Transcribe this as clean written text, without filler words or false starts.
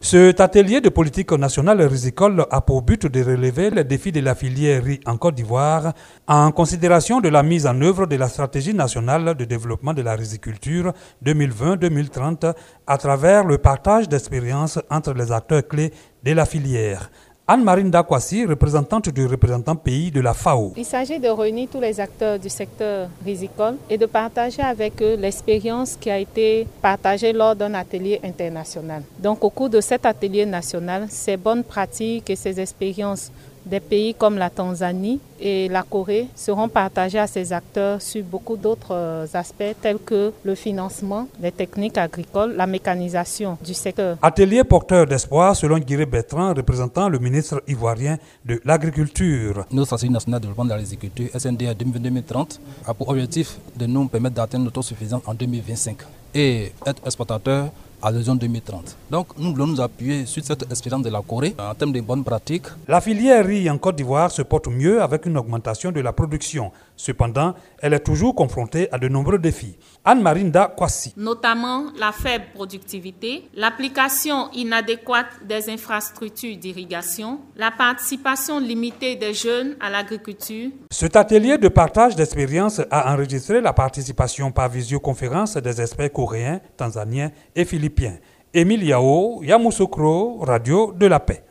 Cet atelier de politique nationale risicole a pour but de relever les défis de la filière riz en Côte d'Ivoire en considération de la mise en œuvre de la stratégie nationale de développement de la riziculture 2020-2030 à travers le partage d'expériences entre les acteurs clés de la filière. Anne-Marie Ndakwasi, représentante du représentant pays de la FAO. Il s'agit de réunir tous les acteurs du secteur rizicole et de partager avec eux l'expérience qui a été partagée lors d'un atelier international. Donc au cours de cet atelier national, ces bonnes pratiques et ces expériences des pays comme la Tanzanie et la Corée seront partagés à ces acteurs sur beaucoup d'autres aspects tels que le financement, les techniques agricoles, la mécanisation du secteur. Atelier porteur d'espoir selon Guiré Bertrand, représentant le ministre ivoirien de l'Agriculture. Notre stratégie nationale de développement de la riziculture SNDA 2020-2030 a pour objectif de nous permettre d'atteindre l'autosuffisance en 2025 et être exportateur à l'horizon 2030. Donc nous voulons nous appuyer sur cette expérience de la Corée en termes de bonnes pratiques. La filière riz en Côte d'Ivoire se porte mieux avec une augmentation de la production. Cependant, elle est toujours confrontée à de nombreux défis. Anne-Marie Ndakwasi. Notamment la faible productivité, l'application inadéquate des infrastructures d'irrigation, la participation limitée des jeunes à l'agriculture. Cet atelier de partage d'expériences a enregistré la participation par visioconférence des experts coréens, tanzaniens et philippins. Émile Yao, Yamoussoukro, Radio de la Paix.